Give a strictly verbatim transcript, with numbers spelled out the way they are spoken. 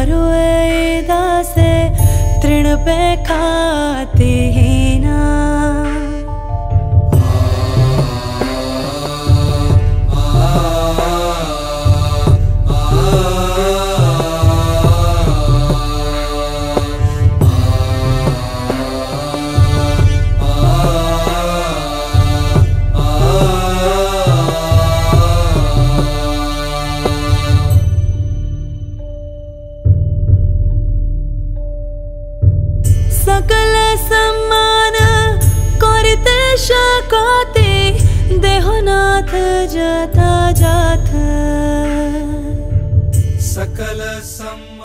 चारु दासे तृण पे खाते ना सकल सम्मान करते शकते देहनाथ जता जाथ सकल सम्मान